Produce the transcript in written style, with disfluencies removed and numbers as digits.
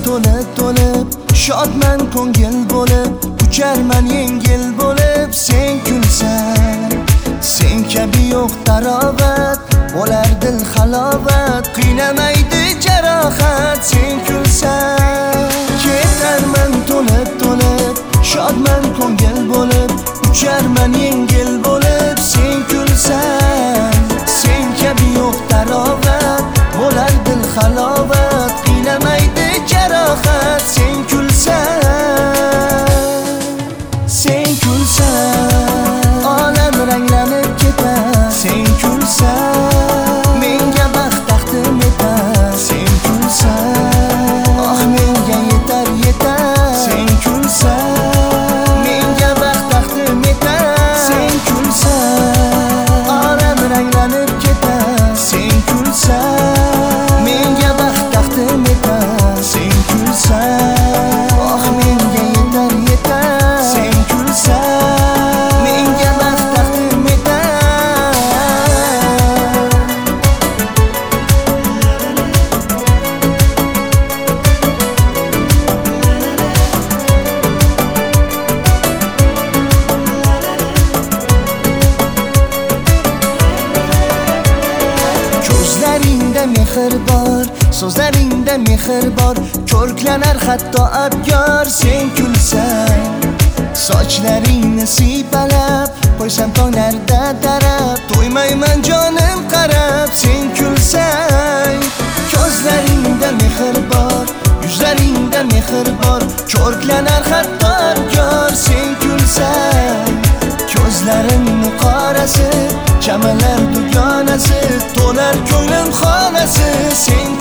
to'lib shodman ko'ngil bo'lib ucharman yengil bo'lib sen kulsan. Sen kabi yo'q tarovat bo'lar dil halovat qiynamaydi jarohat sen kulsan. Ketarman to'lib shodman ko'ngil bo'lib ucharman yengil bo'lib sen kulsan. Sen kabi yo'q tarovat bo'lar dil halovat qiynamaydi jarohat sen kulsan. Sen kulsan olam ranglanib ketar sen kulsan. Menga baxt taqdim etar sen kulsan. Oh menga yetar sen kulsan. Menga baxt taqdim etar sen kulsan. Olam ranglanib ketar sen kulsan. Menga baxt taqdim etar sen kulsan. Oh menga yetar sen kulsan. Menga baxt taqdim etar. Ko'zlaringda mehr bor, so'zlaringda mehr bor, ko'rklanar hatto abgor sen kulsan. Sochlaringni siypalab qo'ysam tonglarda tarab, to'ymayman jonim qarab sen kulsan. Ko'zlaringda mehr bor, yuzlaringda mehr bor, ko'rklanar hatto abgor sen kulsan. Ko'zlarimni qorasi chamalar dugonasi, to'lar ko'nglim xonasi sen